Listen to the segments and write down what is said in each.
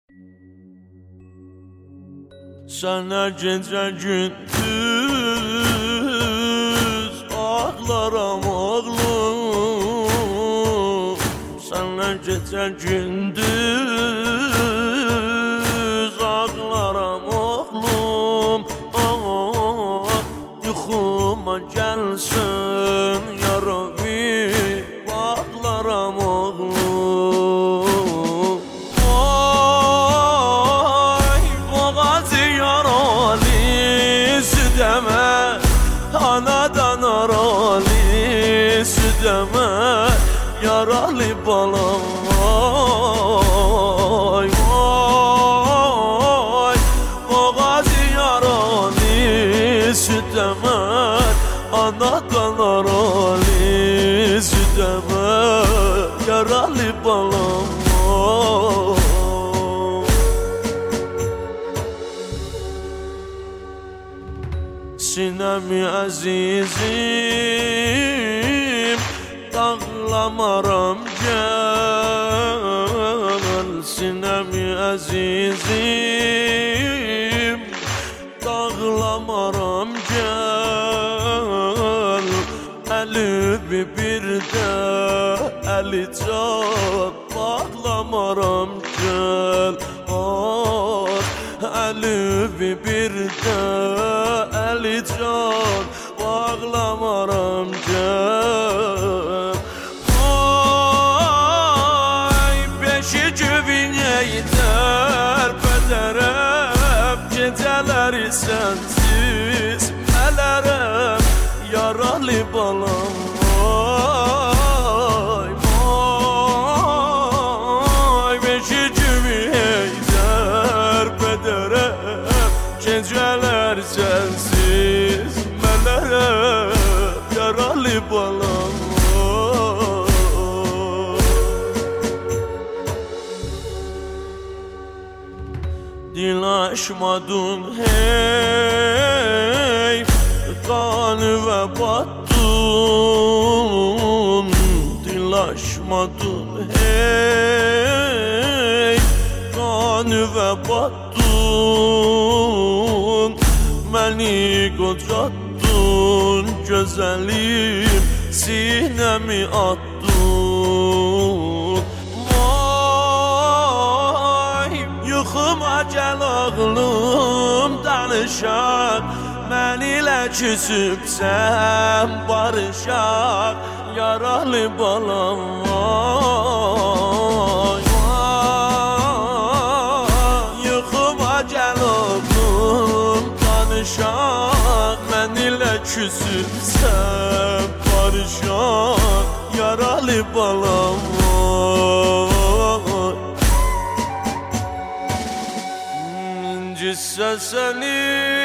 Sana gece gündüz ağlarım oğlum. Sana gece gündüz ağlarım oğlum. Yuxuma gelsin yarami bağlarım oğlum. Südeme, anadan aralı südeme, yaralı balam vay vay. Boğazı yaralı südeme, anadan aralı südeme, yaralı balam vay. Sinemi azizim dağlamaram gel. Sinemi azizim dağlamaram gel. Eli bir de eli can bağlamaram gel. Eli bir de eli can bağlamaram gel. Ay beşi cüvineyder bederem, geceleri sensiz melerem, yaralı balam vay vay. Beşi cüvineyder bederem, geceler sensiz melerem, yaralı balam vay. Dil açmadın hey, kanı ve battın. Dil açmadın hey, kanı ve battın. Beni kocattın güzelim, sinemi attın. Vay yuxuma gel ağlım danışaq, mən ilə küsübsən barışaq, yaralı balam vay vay. Yuxuma gel ağlım danışaq, mən ilə küsübsən barışaq, yaralı balam vay. İncisə səni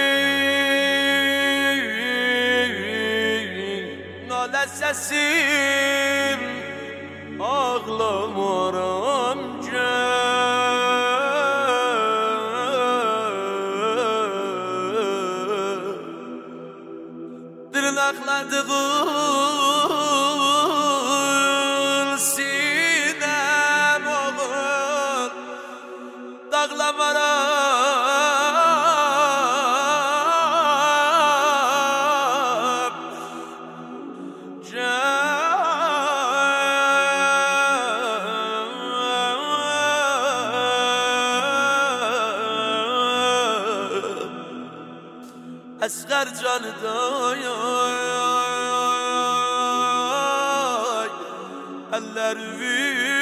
nalə səsim, ağlamaram gel. Dırnaqladığın sinem oğul, dağlamaram gel. Əsqər canıday eller